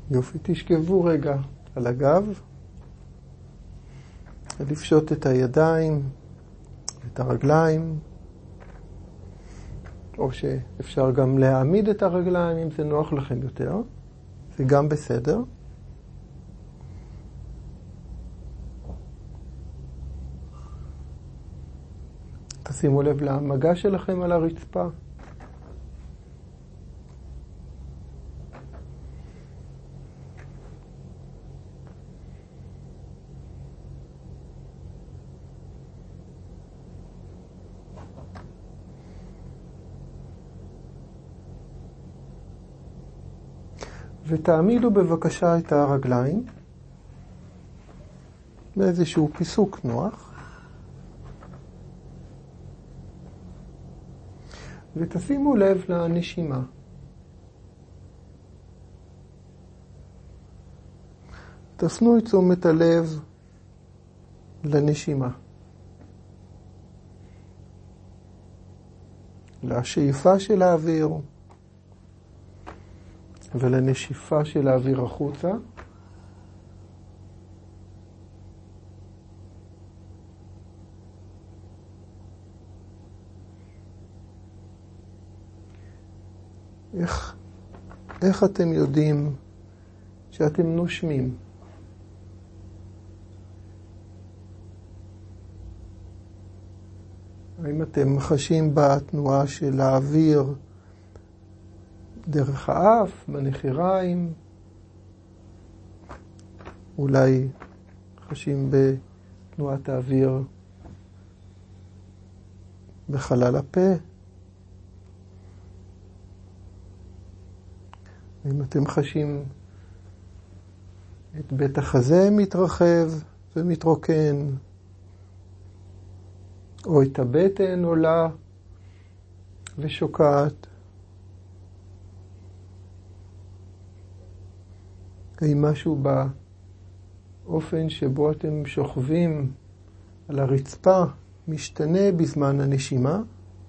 יופי, תשכבו רגע על הגב, לפשוט את הידיים, את הרגליים, או שאפשר גם להעמיד את הרגליים אם זה נוח לכם יותר, זה גם בסדר. תשימו לב למגע שלכם על הרצפה. ותעמידו בבקשה את הרגליים באיזשהו פיסוק נוח. ותשימו לב לנשימה. תפנו את תשומת הלב לנשימה. לשאיפה של האוויר ולנשיפה של האוויר החוצה. איך אתם יודעים שאתם נושמים? האם אתם חשים בתנועה של האוויר דרך האף, בנחיריים? אולי חשים בתנועת האוויר בחלל הפה? האם אתם חשים את בית החזה מתרחב ומתרוקן, או את הבטן עולה ושוקעת? האם משהו באופן שבו אתם שוכבים על הרצפה משתנה בזמן הנשימה?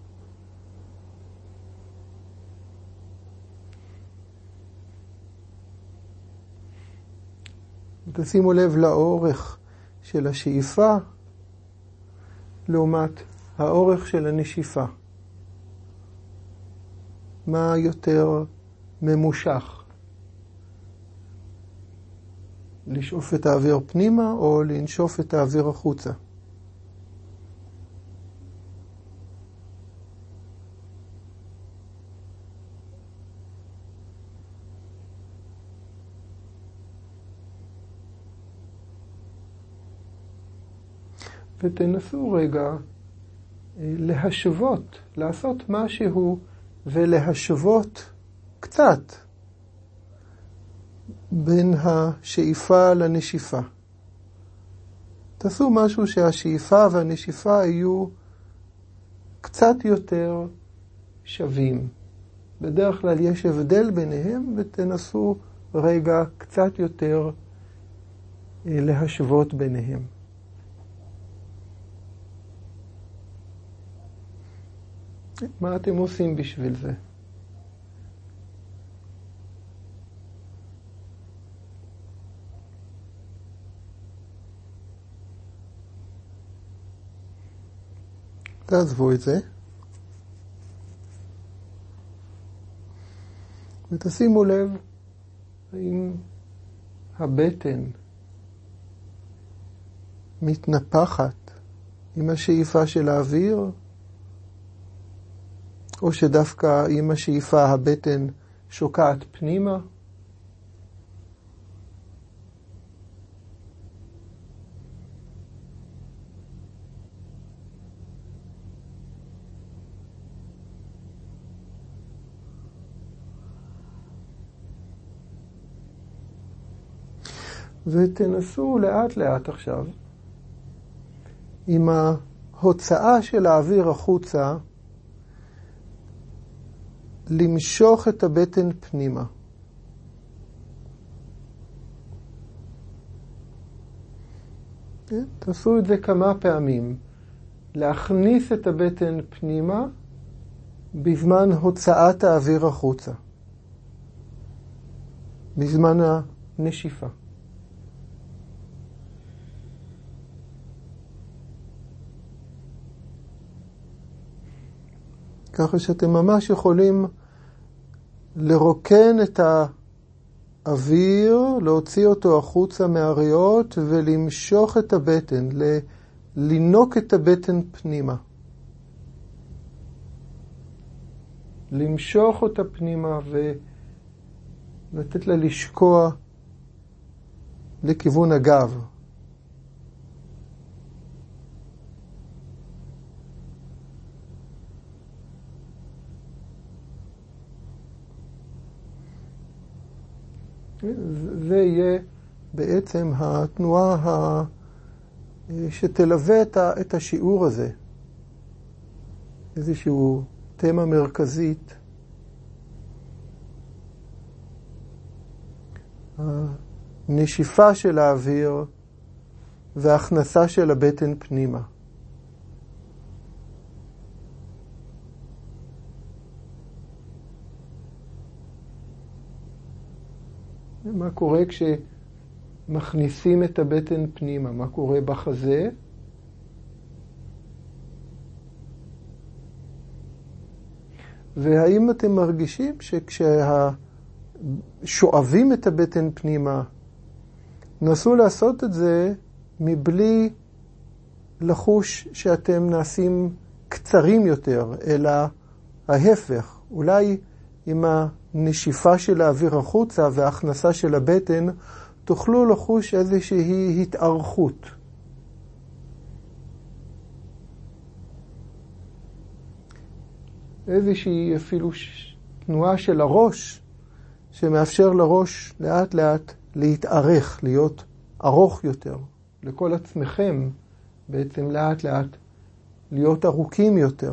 תשימו לב לאורך של השאיפה לעומת האורך של הנשיפה. מה יותר ממושך? לשאוף את האוויר פנימה או לנשוף את האוויר החוצה? ותנסו רגע להשוות, לעשות משהו ולהשוות קצת בין השאיפה לנשיפה. תעשו משהו שהשאיפה והנשיפה יהיו קצת יותר שווים. בדרך כלל יש הבדל ביניהם, ותנסו רגע קצת יותר להשוות ביניהם. מה אתם עושים בשביל זה? תעזבו את זה. ותשימו לב האם הבטן מתנפחת עם השאיפה של האוויר, או שדווקא עם השאיפה הבטן שוקעת פנימה. ותנסו לאט לאט עכשיו עם ההוצאה של האוויר החוצה למשוך את הבטן פנימה. תעשו את זה כמה פעמים. להכניס את הבטן פנימה בזמן הוצאת האוויר החוצה. בזמן הנשיפה. ככה שאתם ממש יכולים לרוקן את האוויר, להוציא אותו החוצה מהריאות ולמשוך את הבטן, לנוק את הבטן פנימה. למשוך אותה פנימה ולתת לה לשקוע לכיוון הגב. זה יהיה בעצם התנועה שתלווה את השיעור הזה. איזשהו תמה מרכזית. הנשיפה של האוויר וההכנסה של הבטן פנימה. מה קורה כשמכניסים את הבטן פנימה? מה קורה בחזה? והאם אתם מרגישים שכששואבים את הבטן פנימה, נסו לעשות את זה מבלי לחוש שאתם נעשים קצרים יותר, אלא ההפך. אולי עם הנשיפה של האוויר החוצה וההכנסה של הבטן, תוכלו לחוש איזושהי התארכות. איזושהי אפילו תנועה של הראש, שמאפשר לראש לאט לאט להתארך, להיות ארוך יותר. לכל עצמכם בעצם לאט לאט להיות ארוכים יותר.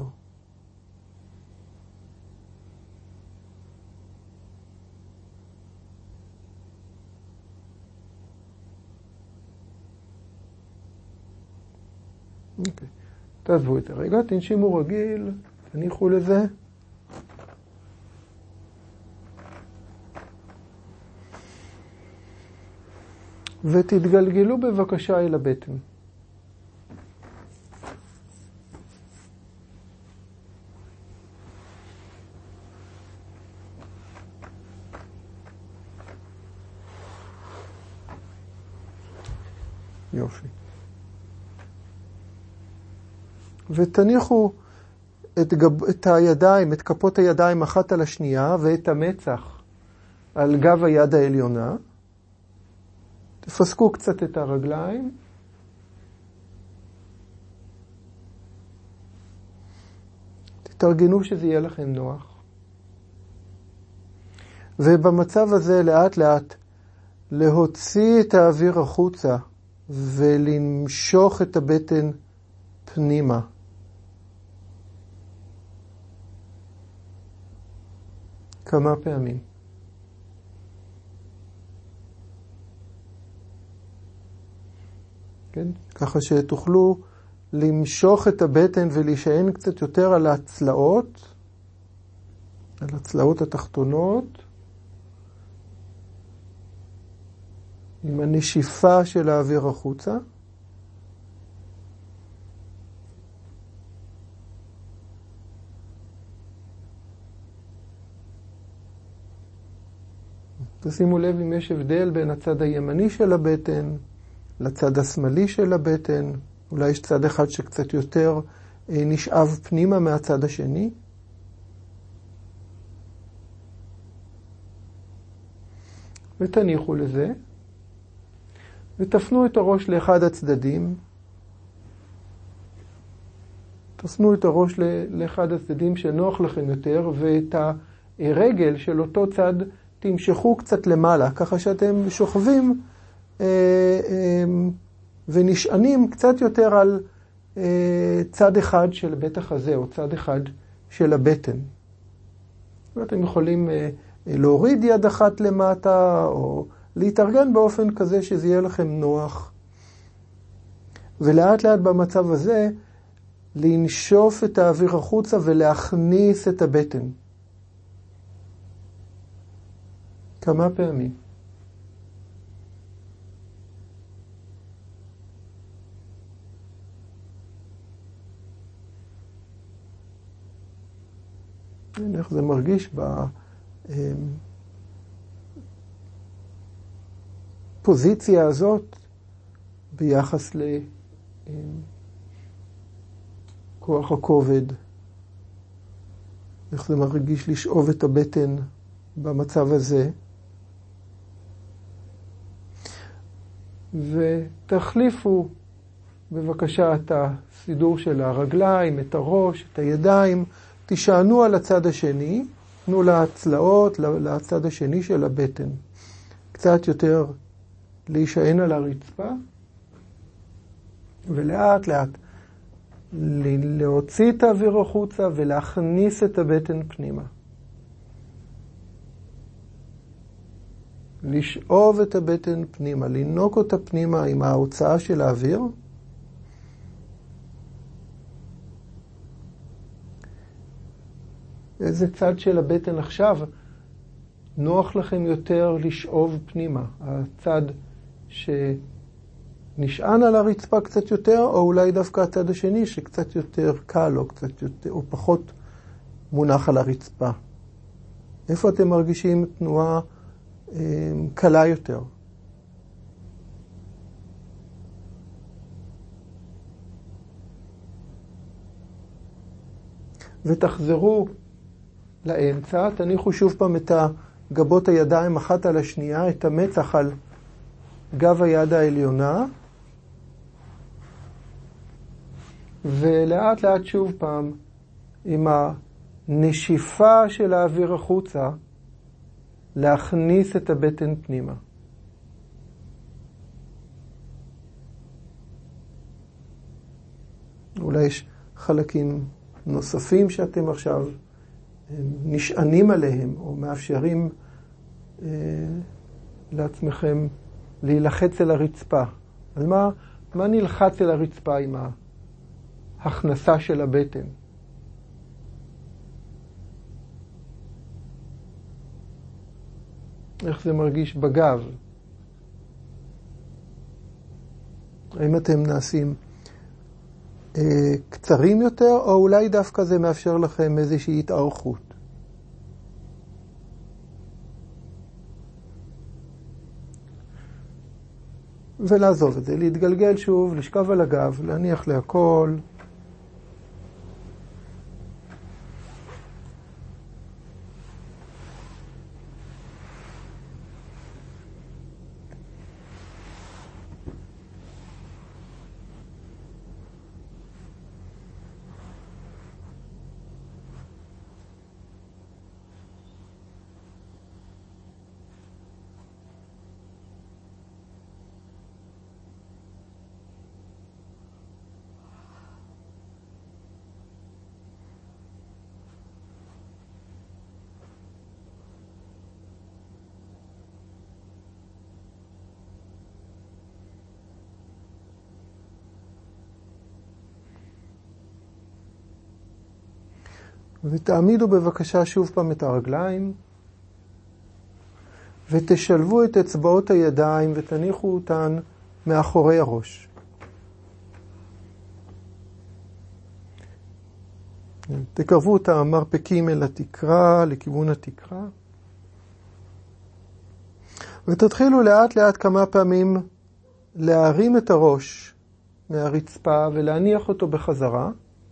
אוקיי. תעזבו את הרגע, תנשימו רגיל, תניחו לזה. ותתגלגלו בבקשה אל הבטן. יופי. ותניחו את הידיים, את כפות הידיים אחת על השנייה, ואת המצח על גב היד העליונה. תפסקו קצת את הרגליים. תתארגנו שזה יהיה לכם נוח. ובמצב הזה לאט לאט להוציא את האוויר החוצה ולמשוך את הבטן פנימה. כמה פעמים. כן? ככה שתוכלו למשוך את הבטן ולהישען קצת יותר על הצלעות התחתונות, עם הנשיפה של האוויר החוצה. תשימו לב אם יש הבדל בין הצד הימני של הבטן לצד השמאלי של הבטן. אולי יש צד אחד שקצת יותר נשאב פנימה מהצד השני. ותניחו לזה. ותפנו את הראש לאחד הצדדים. תפנו את הראש לאחד הצדדים שנוח לכם יותר, ואת הרגל של אותו צד תמשכו קצת למעלה, ככה שאתם שוכבים ונשענים קצת יותר על צד אחד של בית החזה, או צד אחד של הבטן. ואתם יכולים להוריד יד אחת למטה, או להתארגן באופן כזה שזה יהיה לכם נוח. ולאט לאט במצב הזה, לנשוף את האוויר החוצה ולהכניס את הבטן. כמה פעמים. איך זה מרגיש בפוזיציה הזאת ביחס לכוח הכובד. איך זה מרגיש לשאוב את הבטן במצב הזה. ותחליפו בבקשה את הסידור של הרגליים, את הראש, את הידיים. תשענו על הצד השני, תנו לצלעות, לצד השני של הבטן. קצת יותר להישען על הרצפה, ולאט לאט להוציא את האוויר החוצה ולהכניס את הבטן פנימה. לשאוב את הבטן פנימה, לנוק אותה פנימה עם ההוצאה של האוויר. איזה צד של הבטן עכשיו נוח לכם יותר לשאוב פנימה? הצד שנשען על הרצפה קצת יותר, או אולי דווקא הצד השני שקצת יותר קל או קצת יותר, או פחות מונח על הרצפה? איפה אתם מרגישים תנועה קלה יותר? ותחזרו לאמצע, תניחו שוב פעם את גבות הידיים אחת על השנייה, את המצח על גב היד העליונה, ולאט לאט שוב פעם עם הנשיפה של האוויר החוצה להכניס את הבטן פנימה. אולי יש חלקים נוספים שאתם עכשיו נשענים עליהם או מאפשרים לעצמכם להילחץ אל הרצפה. על מה נלחץ אל הרצפה עם ההכנסה של הבטן? איך זה מרגיש בגב? האם אתם נעשים קצרים יותר, או אולי דווקא זה מאפשר לכם איזושהי התארכות? ולעזוב את זה, להתגלגל שוב, לשכב על הגב, להניח להכל. ותעמידו בבקשה שוב פעם את הרגליים, ותשלבו את אצבעות הידיים ותניחו אותן מאחורי הראש. תקרבו את המרפקים אל התקרה, לכיוון התקרה. ותתחילו לאט לאט כמה פעמים להרים את הראש מהרצפה ולהניח אותו בחזרה.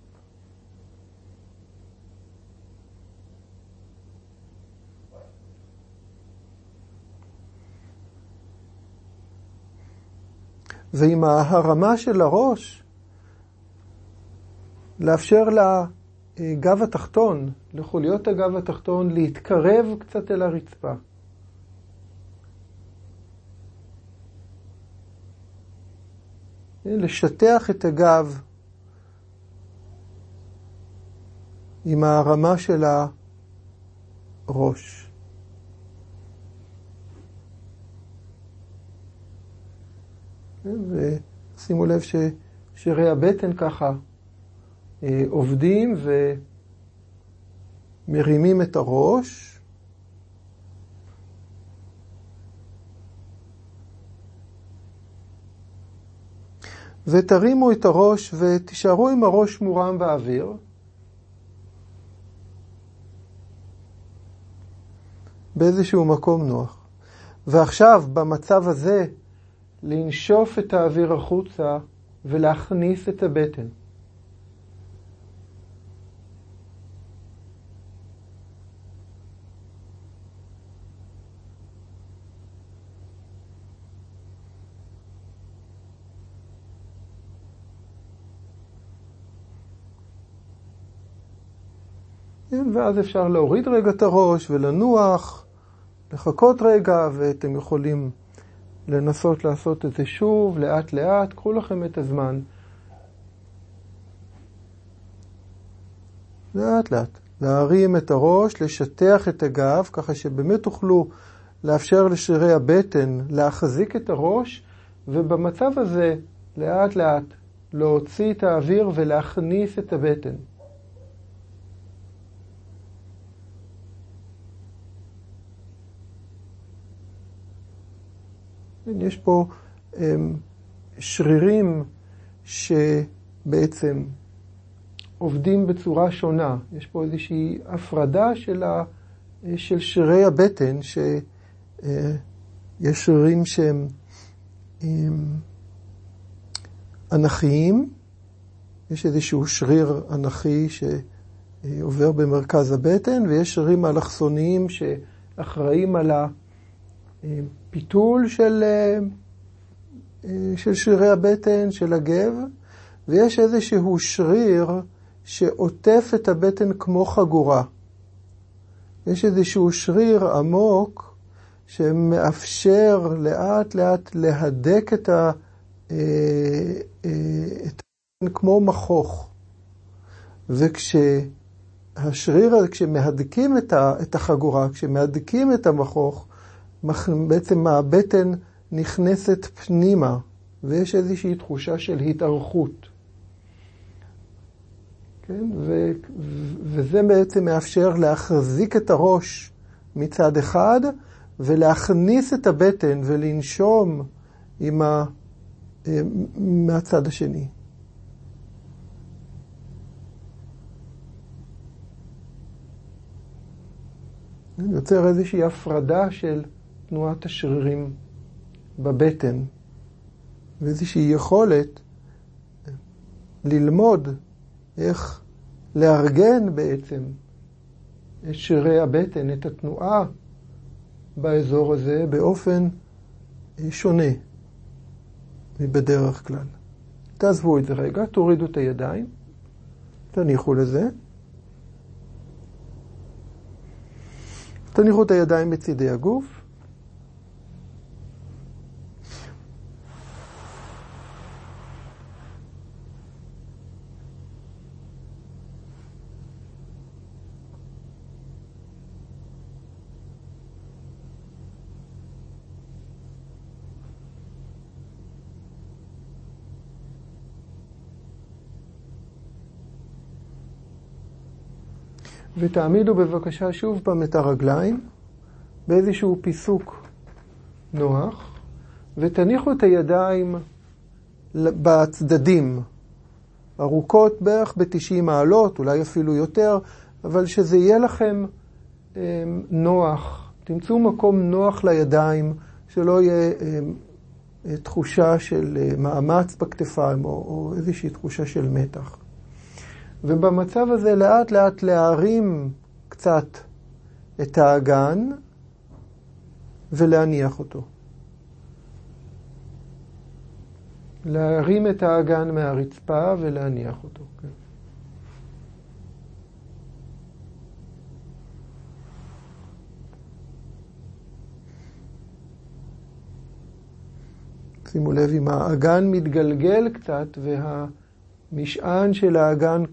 ועם ההרמה של הראש, לאפשר לגב התחתון, לחוליות הגב התחתון, להתקרב קצת אל הרצפה. לשטח את הגב עם ההרמה של הראש. ושימו לב ששרירי הבטן ככה עובדים ומרימים את הראש. ותרימו את הראש ותישארו עם הראש מורם באוויר. באיזשהו מקום נוח. ועכשיו, במצב הזה, לנשוף את האוויר החוצה ולהכניס את הבטן. ואז אפשר להוריד רגע את הראש ולנוח, לחכות רגע, ואתם יכולים לנסות לעשות את זה שוב, לאט לאט, קחו לכם את הזמן. לאט לאט. להרים את הראש, לשטח את הגב, ככה שבאמת תוכלו לאפשר לשרירי הבטן להחזיק את הראש, ובמצב הזה לאט לאט להוציא את האוויר ולהכניס את הבטן. יש פה שרירים שבעצם עובדים בצורה שונה. יש פה איזושהי הפרדה של שרירי הבטן, שיש שרירים שהם אנכיים. יש איזשהו שריר אנכי שעובר במרכז הבטן, ויש שרירים אלכסוניים שאחראים על פיתול של שרירי הבטן, של הגב, ויש איזשהו שריר שעוטף את הבטן כמו חגורה. יש איזשהו שריר עמוק שמאפשר לאט לאט להדק את הבטן כמו מכוך. וכשהשריר, כשמהדקים את החגורה, כשמהדקים את המכוך, בעצם הבטן נכנסת פנימה, ויש איזושהי תחושה של התארכות. כן? וזה בעצם מאפשר להחזיק את הראש מצד אחד, ולהכניס את הבטן ולנשום מהצד השני. יוצר איזושהי הפרדה של תנועת השרירים בבטן, ואיזושהי יכולת ללמוד איך לארגן בעצם את שרירי הבטן, את התנועה באזור הזה באופן שונה מבדרך כלל. תעזבו את זה רגע, תורידו את הידיים, תניחו לזה. תניחו את הידיים בצידי הגוף. ותעמידו בבקשה שוב פעם את הרגליים באיזשהו פיסוק נוח, ותניחו את הידיים בצדדים, ארוכות בערך ב-90 מעלות, אולי אפילו יותר, אבל שזה יהיה לכם נוח. תמצאו מקום נוח לידיים, שלא יהיה תחושה של מאמץ בכתפיים או איזושהי תחושה של מתח. ובמצב הזה לאט לאט להרים קצת את האגן ולהניח אותו. להרים את האגן מהרצפה ולהניח אותו. כן. שימו לב, אם האגן מתגלגל קצת והמשען של האגן,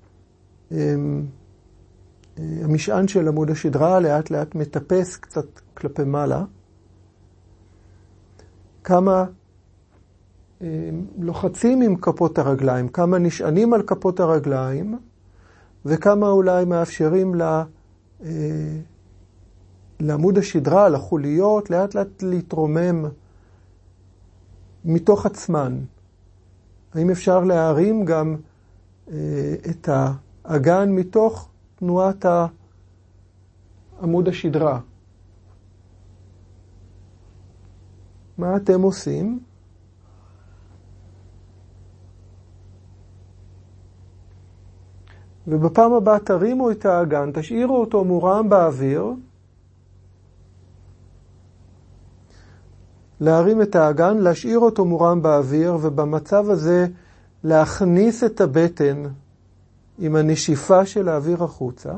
המשען של עמוד השדרה לאט לאט מטפס קצת כלפי מעלה. כמה לוחצים עם כפות הרגליים, כמה נשענים על כפות הרגליים, וכמה אולי מאפשרים לעמוד השדרה, לחוליות, לאט לאט להתרומם מתוך עצמן. האם אפשר להרים גם את האגן מתוך תנועת עמוד השדרה, מה אתם עושים? ובפעם הבאה תרימו את האגן, תשאירו אותו מורם באוויר. להרים את האגן, להשאיר אותו מורם באוויר, ובמצב הזה להכניס את הבטן עם הנשיפה של האוויר החוצה.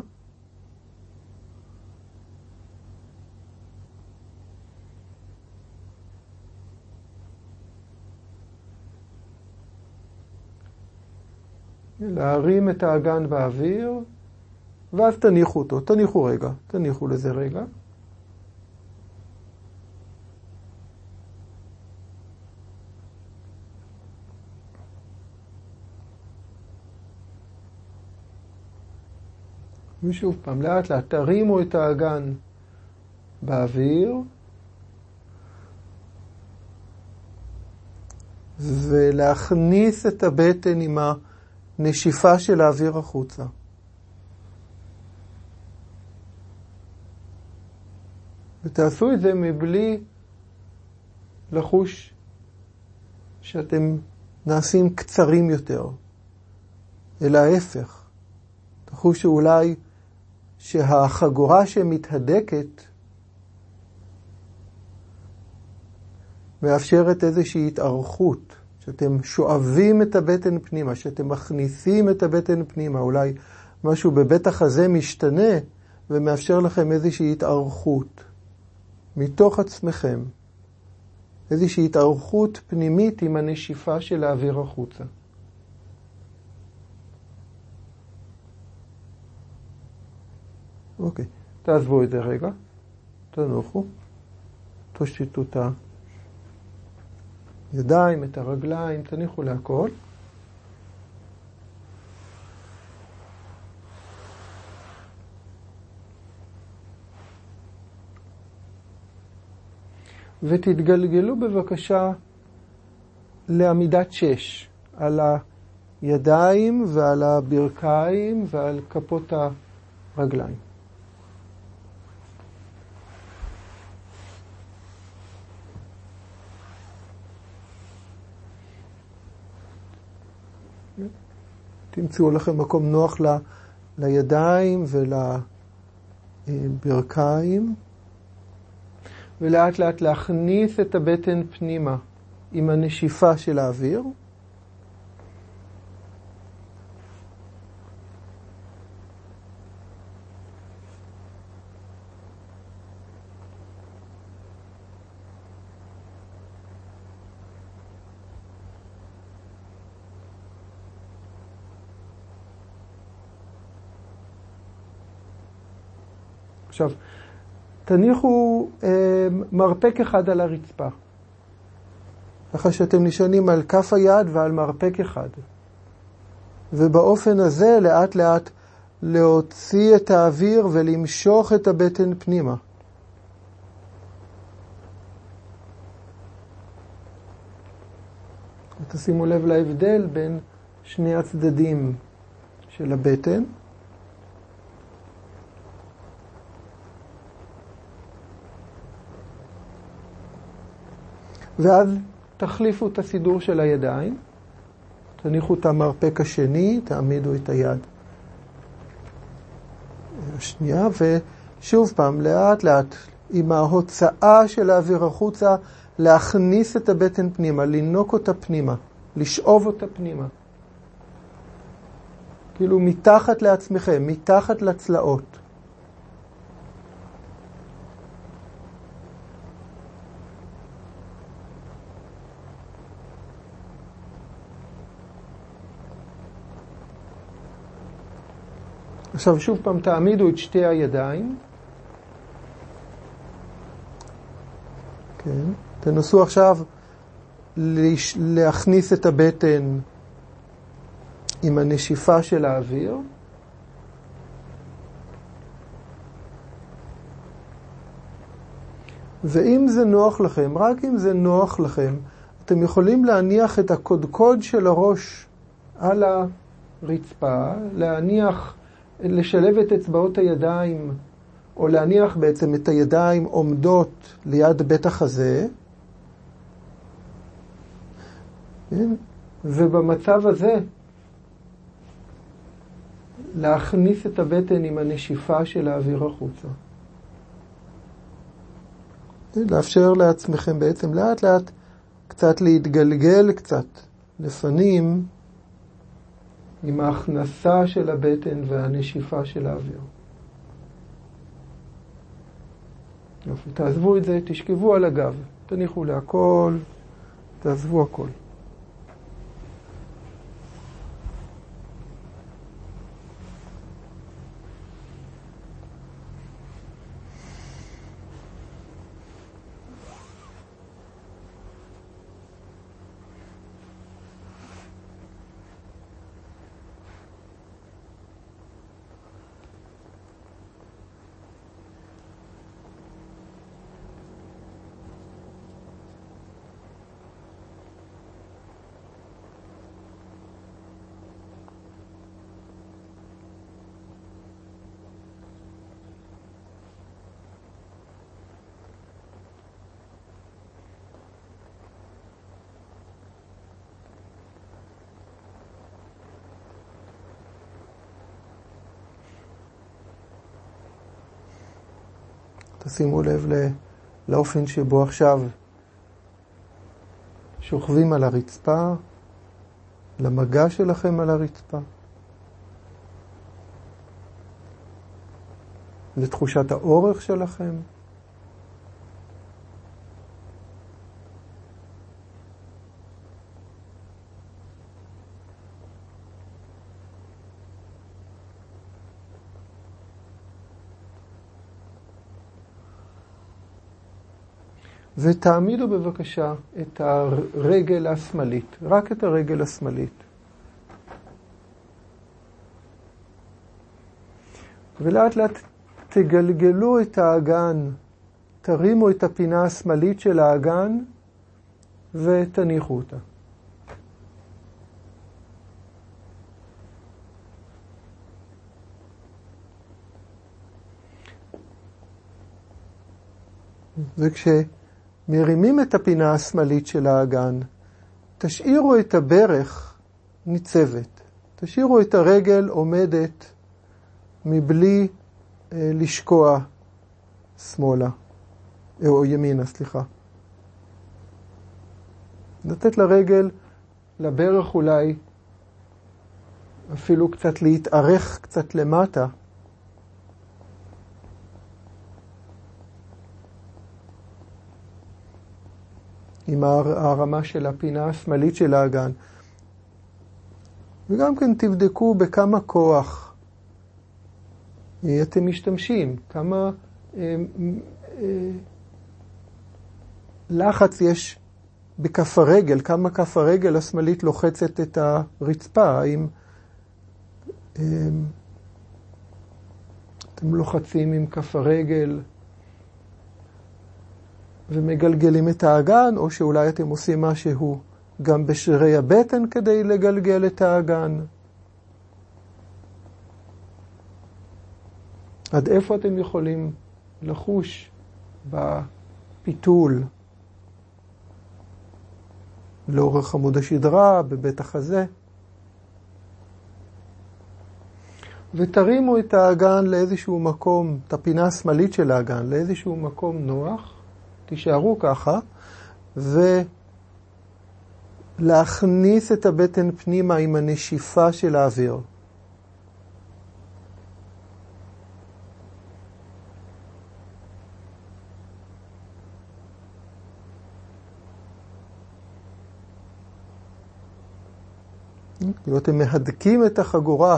להרים את האגן באוויר, ואז תניחו אותו. תניחו לזה רגע. ושוב פעם, לאט לאט תרימו את האגן באוויר, ולהכניס את הבטן עם הנשיפה של האוויר החוצה. ותעשו את זה מבלי לחוש שאתם נעשים קצרים יותר, אלא ההפך. תחושו אולי שהחגורה שמתהדקת מאפשרת איזושהי התארכות, שאתם שואבים את הבטן פנימה, שאתם מכניסים את הבטן פנימה, אולי משהו בבית החזה משתנה ומאפשר לכם איזושהי התארכות מתוך עצמכם, איזושהי התארכות פנימית עם הנשיפה של האוויר החוצה. אוקיי, תעזבו את זה רגע, תנוחו, תושיטו את הידיים, את הרגליים, תניחו להכל. ותתגלגלו בבקשה לעמידת 6, על הידיים ועל הברכיים ועל כפות הרגליים. תמצאו לכם מקום נוח לידיים ולברכיים, ולאט לאט להכניס את הבטן פנימה עם הנשיפה של האוויר. עכשיו, תניחו מרפק אחד על הרצפה. ככה שאתם נשענים על כף היד ועל מרפק אחד. ובאופן הזה לאט לאט להוציא את האוויר ולמשוך את הבטן פנימה. תשימו לב להבדל בין שני הצדדים של הבטן. ואז תחליפו את הסידור של הידיים, תניחו את המרפק השני, תעמידו את היד השנייה, ושוב פעם, לאט לאט, עם ההוצאה של האוויר החוצה, להכניס את הבטן פנימה, לנוק אותה פנימה, לשאוב אותה פנימה. כאילו מתחת לעצמכם, מתחת לצלעות. עכשיו שוב פעם תעמידו את שתי הידיים. כן. תנסו עכשיו להכניס את הבטן עם הנשיפה של האוויר. ואם זה נוח לכם, רק אם זה נוח לכם, אתם יכולים להניח את הקודקוד של הראש על הרצפה, לשלב את אצבעות הידיים, או להניח בעצם את הידיים עומדות ליד בית החזה, כן? ובמצב הזה, להכניס את הבטן עם הנשיפה של האוויר החוצה. לאפשר לעצמכם בעצם לאט לאט קצת להתגלגל קצת לפנים עם ההכנסה של הבטן והנשיפה של האוויר. יופי, תעזבו את זה, תשכבו על הגב, תניחו להכל, תעזבו הכל. תשימו לב לאופן שבו עכשיו שוכבים על הרצפה, למגע שלכם על הרצפה, לתחושת האורך שלכם. ותעמידו בבקשה את הרגל השמאלית, רק את הרגל השמאלית. ולאט לאט תגלגלו את האגן, תרימו את הפינה השמאלית של האגן ותניחו אותה. וכשמרימים את הפינה השמאלית של האגן, תשאירו את הברך ניצבת. תשאירו את הרגל עומדת מבלי לשקוע שמאלה, או ימינה, סליחה. לתת לרגל, לברך אולי, אפילו קצת להתארך קצת למטה. עם הרמה של הפינה השמאלית של האגן. וגם כן תבדקו בכמה כוח אתם משתמשים, כמה לחץ יש בכף הרגל, כמה כף הרגל השמאלית לוחצת את הרצפה, האם אתם לוחצים עם כף הרגל ומגלגלים את האגן, או שאולי אתם עושים משהו גם בשרירי הבטן כדי לגלגל את האגן. עד איפה אתם יכולים לחוש בפיתול, לאורך עמוד השדרה, בבית החזה. ותרימו את האגן לאיזשהו מקום, את הפינה השמאלית של האגן, לאיזשהו מקום נוח. תישארו ככה, ולהכניס את הבטן פנימה עם הנשיפה של האוויר. כאילו אתם מהדקים את החגורה.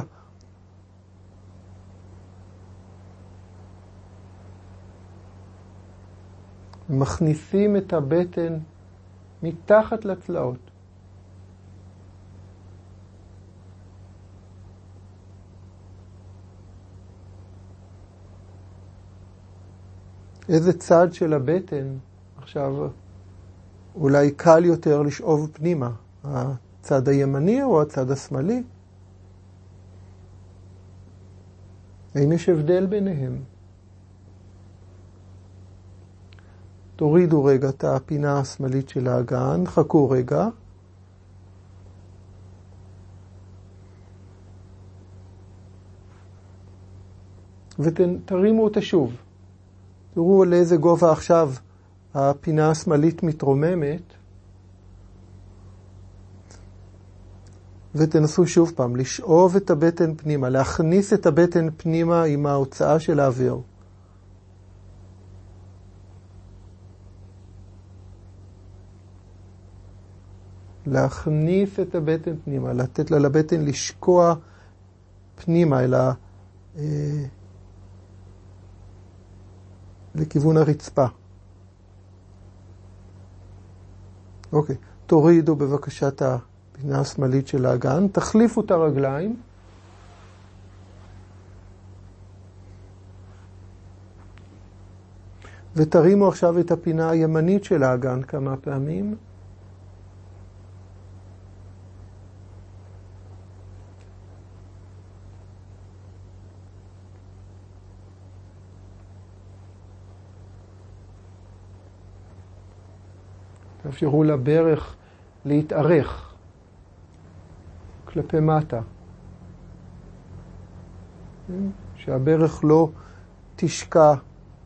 מכניסים את הבטן מתחת לצלעות. איזה צד של הבטן עכשיו אולי קל יותר לשאוב פנימה? הצד הימני או הצד השמאלי? האם יש הבדל ביניהם? תורידו רגע את הפינה השמאלית של האגן, חכו רגע, ותרימו אותה שוב. תראו לאיזה גובה עכשיו הפינה השמאלית מתרוממת. ותנסו שוב פעם, לשאוב את הבטן פנימה, להכניס את הבטן פנימה עם ההוצאה של האוויר. להכניס את הבטן פנימה, לתת לה לבטן לשקוע פנימה לכיוון הרצפה. אוקיי, תורידו בבקשה את הפינה השמאלית של האגן, תחליפו את הרגליים. ותרימו עכשיו את הפינה הימנית של האגן כמה פעמים. תאפשרו לברך להתארך כלפי מטה. שהברך לא תשקע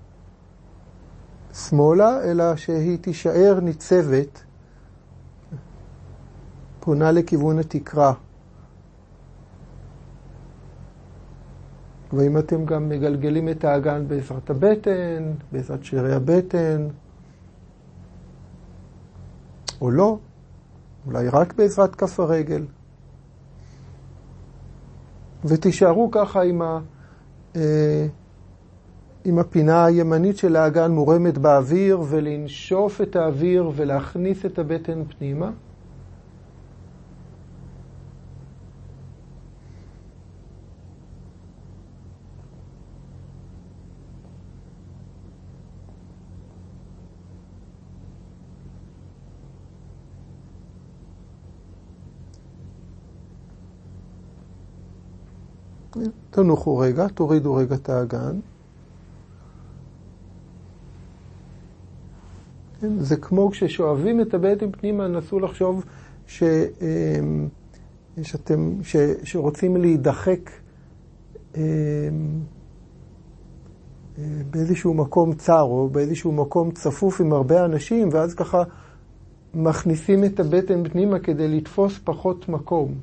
שמאלה, אלא שהיא תישאר ניצבת, פונה לכיוון התקרה. ואם אתם גם מגלגלים את האגן בעזרת הבטן, בעזרת שרירי הבטן, או לא, אולי רק בעזרת כף הרגל. ותישארו ככה עם הפינה הימנית של האגן מורמת באוויר, ולנשוף את האוויר ולהכניס את הבטן פנימה. תנוחו רגע, תורידו רגע את האגן. זה כמו כששואבים את הבטן פנימה, נסו לחשוב שרוצים להידחק באיזשהו מקום צר או באיזשהו מקום צפוף עם הרבה אנשים, ואז ככה מכניסים את הבטן פנימה כדי לתפוס פחות מקום.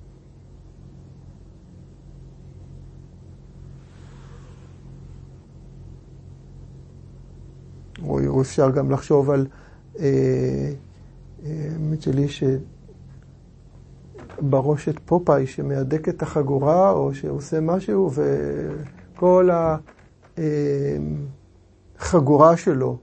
או אפשר גם לחשוב על שלי שבראשת פופאי שמהדק את החגורה או שעושה משהו וכל החגורה שלו,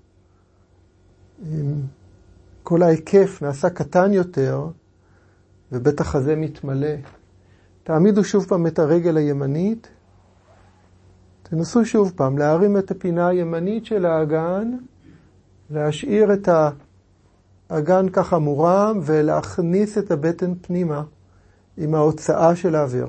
כל ההיקף נעשה קטן יותר ובטח הזה מתמלא. תעמידו שוב פעם את הרגל הימנית, תנסו שוב פעם להרים את הפינה הימנית של האגן, להשאיר את האגן ככה מורם ולהכניס את הבטן פנימה עם ההוצאה של האוויר.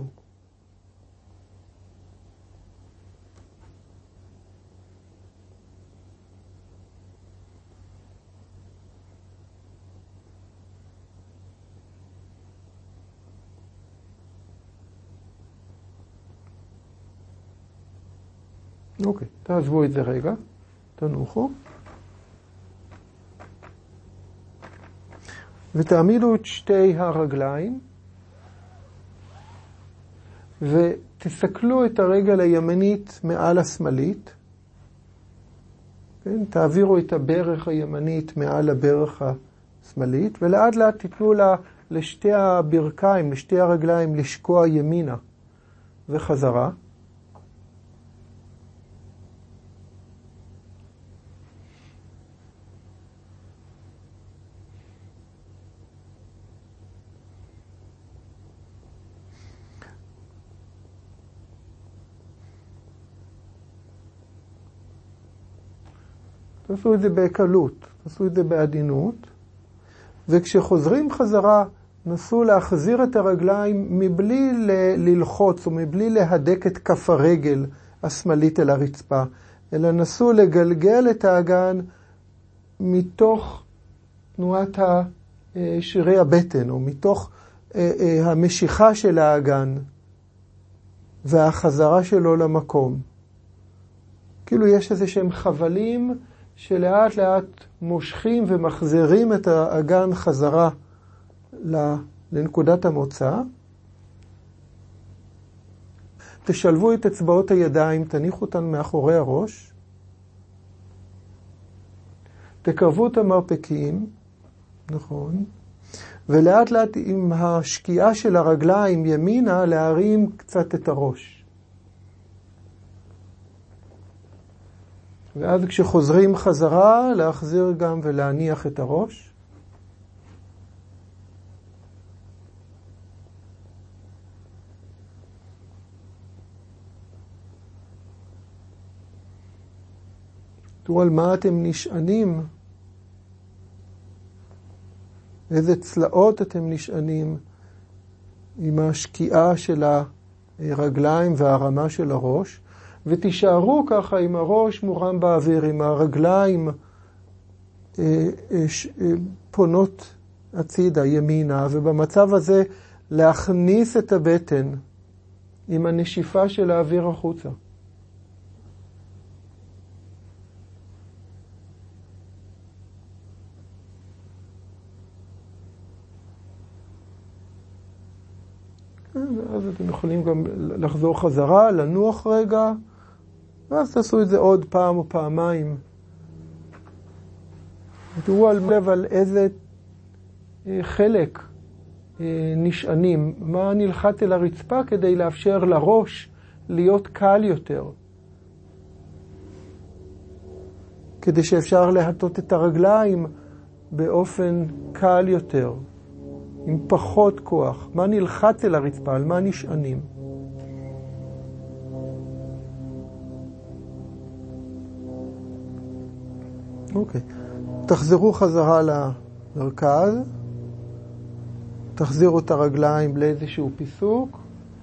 אוקיי, תעזבו את זה רגע, תנוחו. ותעמידו את שתי הרגליים, ותסכלו את הרגל הימנית מעל השמאלית. כן? תעבירו את הברך הימנית מעל הברך השמאלית, ולאט לאט תיתנו לשתי הברכיים, לשתי הרגליים, לשקוע ימינה וחזרה. תעשו את זה בקלות, תעשו את זה בעדינות, וכשחוזרים חזרה, נסו להחזיר את הרגליים מבלי ללחוץ או מבלי להדק את כף הרגל השמאלית אל הרצפה, אלא נסו לגלגל את האגן מתוך תנועת שרירי הבטן, או מתוך המשיכה של האגן והחזרה שלו למקום. כאילו יש איזה שהם חבלים שלאט לאט מושכים ומחזירים את האגן חזרה לנקודת המוצא. תשלבו את אצבעות הידיים, תניחו אותן מאחורי הראש. תקרבו את המרפקים, נכון. ולאט לאט עם השקיעה של הרגליים ימינה להרים קצת את הראש. ואז כשחוזרים חזרה להחזיר גם ולהניח את הראש. תראו על מה אתם נשענים. איזה צלעות אתם נשענים עם השקיעה של הרגליים והרמה של הראש, ותישארו ככה עם הראש מורם באוויר, עם הרגליים פונות הצידה, ימינה, ובמצב הזה להכניס את הבטן עם הנשיפה של האוויר החוצה. ואז אתם יכולים גם לחזור חזרה, לנוח רגע, ואז תעשו את זה עוד פעם או פעמיים. תראו על איזה חלק נשענים, מה נלחץ אל הרצפה כדי לאפשר לראש להיות קל יותר. כדי שאפשר להטות את הרגליים באופן קל יותר. עם פחות כוח. מה נלחץ אל הרצפה? על מה נשענים? אוקיי. תחזרו חזרה למרכז. תחזירו את הרגליים לאיזשהו פיסוק.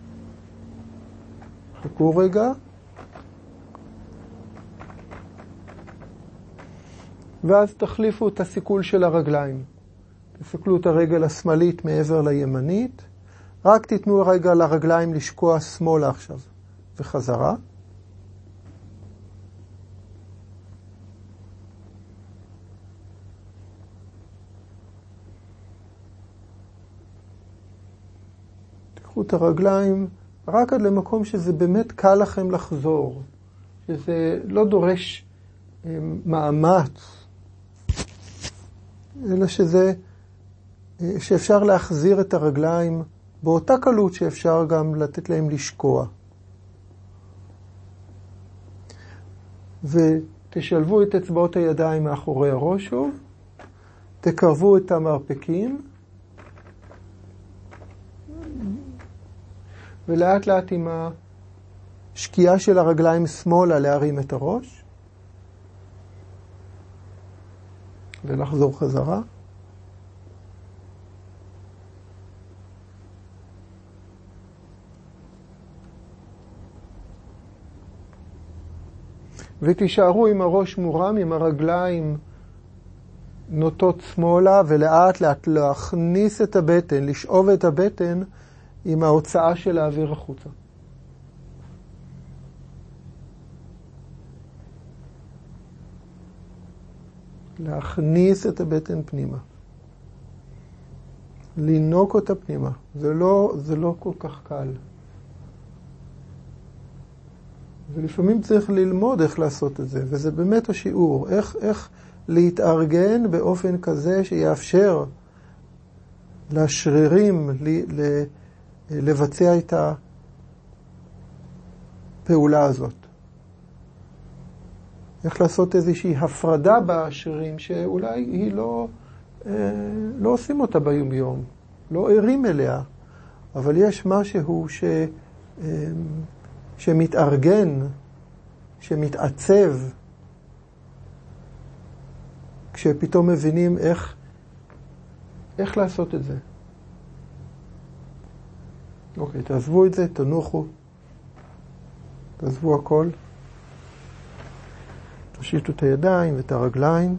חכו רגע. ואז תחליפו את הסיכול של הרגליים. תסתכלו את הרגל השמאלית מעבר לימנית. רק תיתנו רגע לרגליים לשקוע שמאלה עכשיו. וחזרה. תקחו את הרגליים רק עד למקום שזה באמת קל לכם לחזור. שזה לא דורש מאמץ. אלא שאפשר להחזיר את הרגליים באותה קלות שאפשר גם לתת להם לשקוע. ותשלבו את אצבעות הידיים מאחורי הראש שוב. תקרבו את המרפקים. ולאט לאט עם השקיעה של הרגליים שמאלה להרים את הראש. ולחזור חזרה. ותישארו עם הראש מורם, עם הרגליים נוטות שמאלה, ולאט לאט להכניס את הבטן, לשאוב את הבטן עם ההוצאה של האוויר החוצה. להכניס את הבטן פנימה. לינוק אותה פנימה. זה לא כל כך קל. ולפעמים צריך ללמוד איך לעשות את זה, וזה באמת השיעור. איך להתארגן באופן כזה שיאפשר לשרירים לבצע את הפעולה הזאת. איך לעשות איזושהי הפרדה בשרירים שאולי היא לא עושים אותה ביום יום, לא ערים אליה, אבל יש משהו שמתארגן, שמתעצב, כשפתאום מבינים איך לעשות את זה. אוקיי, תעזבו את זה, תנוחו, תעזבו הכל. תושיטו את הידיים ואת הרגליים.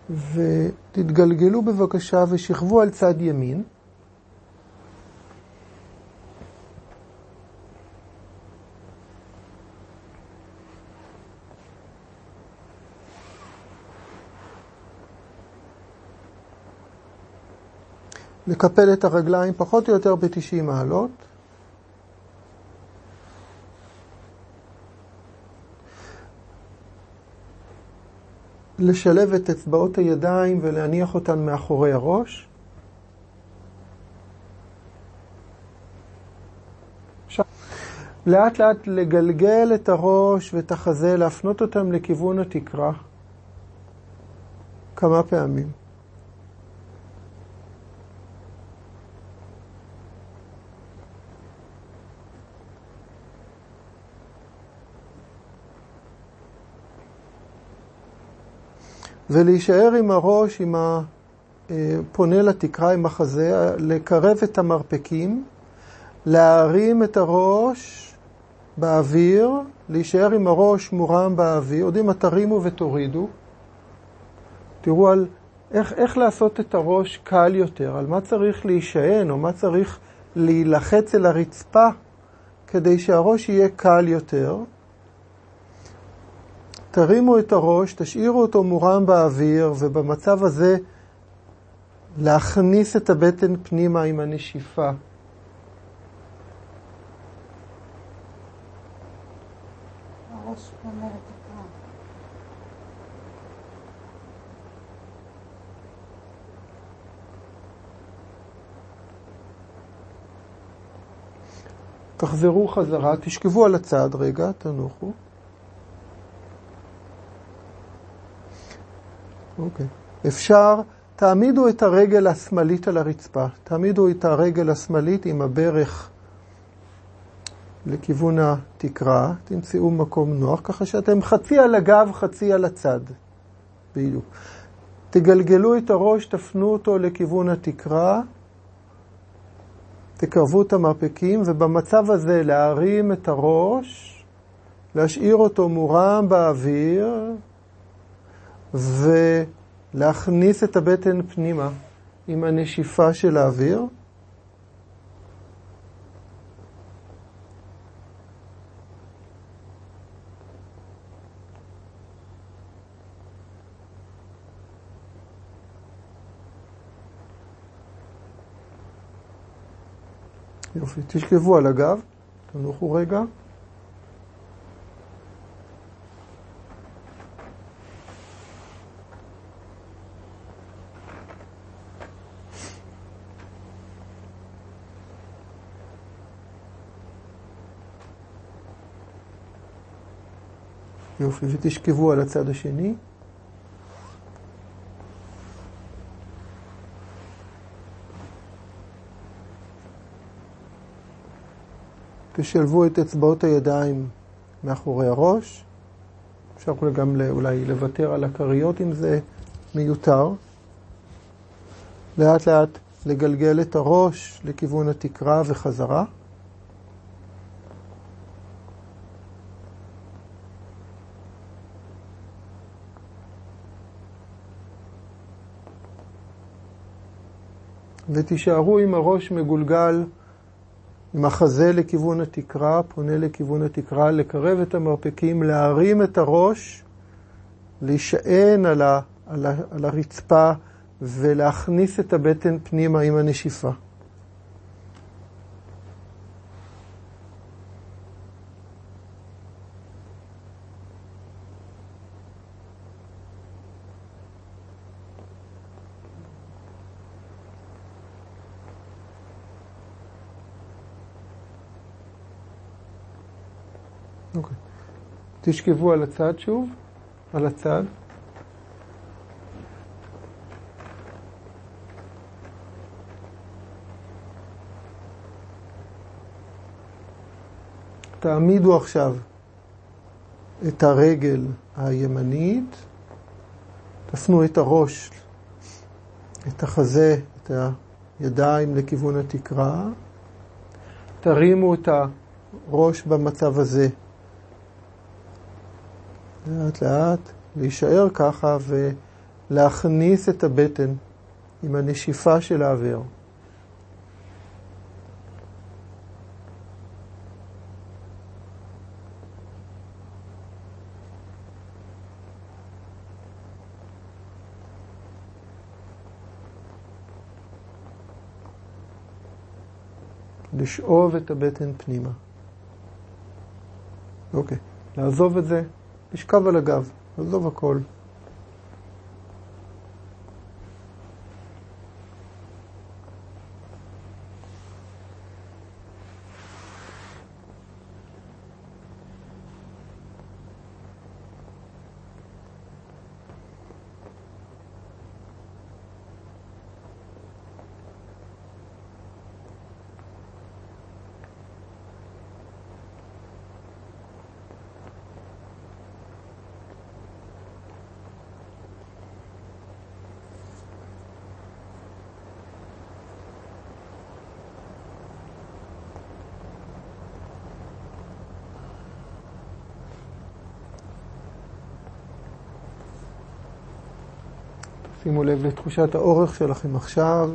ותתגלגלו בבקשה ושכבו על צד ימין. לקפל את הרגליים פחות או יותר ב-90 מעלות. לשלב את אצבעות הידיים ולהניח אותן מאחורי הראש. לאט לאט לגלגל את הראש ואת החזה, להפנות אותם לכיוון התקרה כמה פעמים. ולהישאר עם הראש, עם הפונה לתקרה, עם החזה, לקרב את המרפקים, להרים את הראש באוויר, להישאר עם הראש מורם באוויר. יודעים מה, תרימו ותורידו. תראו על איך לעשות את הראש קל יותר, על מה צריך להישען או מה צריך להילחץ אל הרצפה כדי שהראש יהיה קל יותר. תרימו את הראש, תשאירו אותו מורם באוויר, ובמצב הזה להכניס את הבטן פנימה עם הנשיפה. הראש פונה לתקרה. תחזרו חזרה, תשכבו על הצד רגע, תנוחו. אוקיי. אפשר, תעמידו את הרגל השמאלית על הרצפה. תעמידו את הרגל השמאלית עם הברך לכיוון התקרה. תמצאו מקום נוח, ככה שאתם חצי על הגב, חצי על הצד. בדיוק. תגלגלו את הראש, תפנו אותו לכיוון התקרה. תקרבו את המרפקים, ובמצב הזה להרים את הראש, להשאיר אותו מורם באוויר, ולהכניס את הבטן פנימה עם הנשיפה של האוויר. יופי, תשכבו על הגב, תנוחו רגע. יופי, ותשכבו על הצד השני. תשלבו את אצבעות הידיים מאחורי הראש. אפשר גם אולי לוותר על הקריות אם זה מיותר. לאט לאט לגלגל את הראש לכיוון התקרה וחזרה. ותישארו עם הראש מגולגל, עם החזה לכיוון התקרה, פונה לכיוון התקרה, לקרב את המרפקים, להרים את הראש, להישען על הרצפה ולהכניס את הבטן פנימה עם הנשיפה. אוקיי. תשכבו על הצד שוב, על הצד. תעמידו עכשיו את הרגל הימנית, תפנו את הראש, את החזה, את הידיים לכיוון התקרה, תרימו את הראש במצב הזה. לאט לאט, להישאר ככה להכניס את הבטן עם הנשיפה של האוויר. לשאוב את הבטן פנימה. אוקיי, לעזוב את זה, לשכב על הגב, לעזוב הכל. שימו לב לתחושת האורך שלכם עכשיו.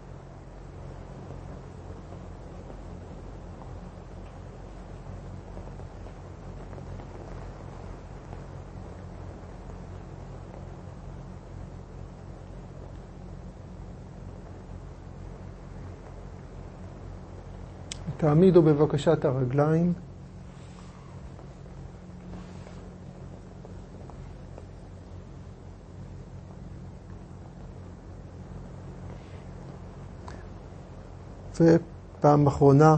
תעמידו בבקשה את הרגליים. ופעם אחרונה,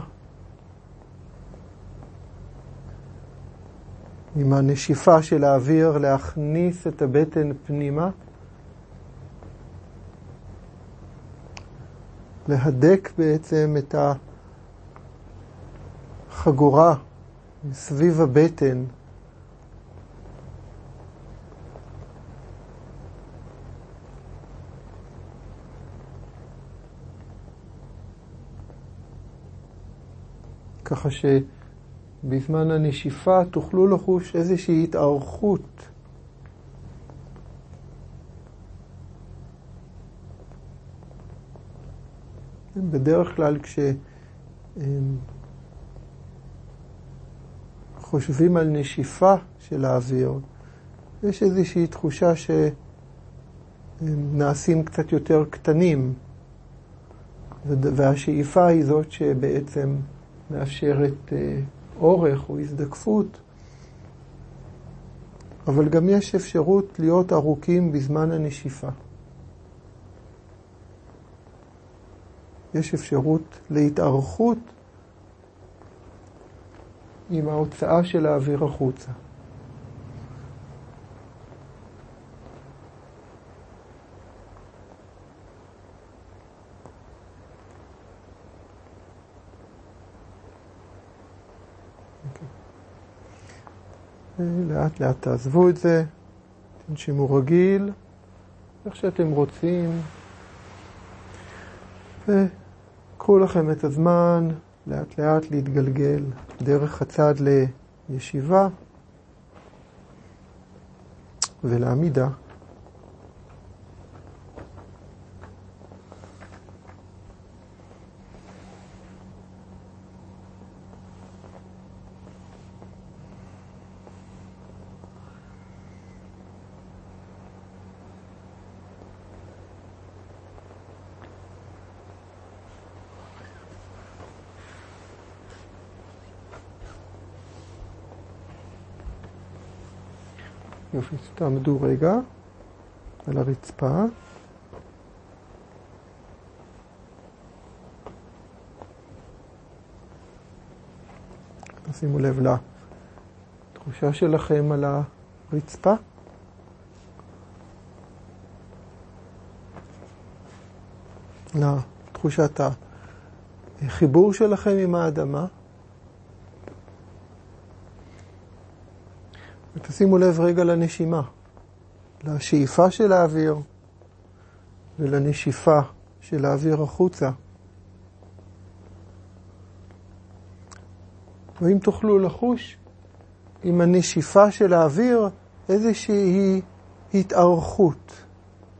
עם הנשיפה של האוויר, להכניס את הבטן פנימה, להדק בעצם את החגורה סביב הבטן, ככה שבזמן הנשיפה תוכלו לחוש איזושהי התארכות. בדרך כלל כשחושבים על נשיפה של האוויר, יש איזושהי תחושה שנעשים קצת יותר קטנים, והשאיפה היא זאת שבעצם מאפשרת אורך או הזדקפות, אבל גם יש אפשרות להיות ארוכים בזמן הנשיפה. יש אפשרות להתארכות עם ההוצאה של האוויר החוצה. לאט לאט תעזבו את זה, תנשימו רגיל, איך שאתם רוצים, וקחו לכם את הזמן לאט לאט להתגלגל דרך הצד לישיבה ולעמידה. יופי, תעמדו רגע על הרצפה. שימו לב לתחושה שלכם על הרצפה. לתחושת החיבור שלכם עם האדמה. ותשימו לב רגע לנשימה, לשאיפה של האוויר ולנשיפה של האוויר החוצה. ואם תוכלו לחוש עם הנשיפה של האוויר איזושהי התארכות,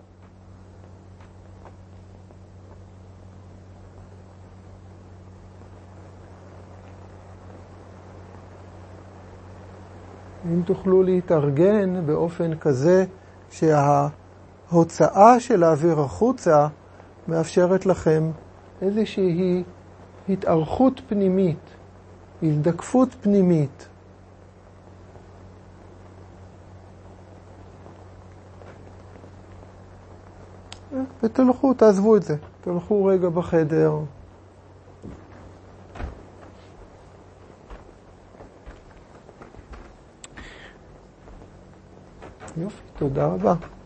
אם תוכלו להתארגן באופן כזה שההוצאה של האוויר החוצה מאפשרת לכם איזושהי התארכות פנימית, הזדקפות פנימית. ותלכו, תעזבו את זה. תלכו רגע בחדר. יופי, תודה רבה.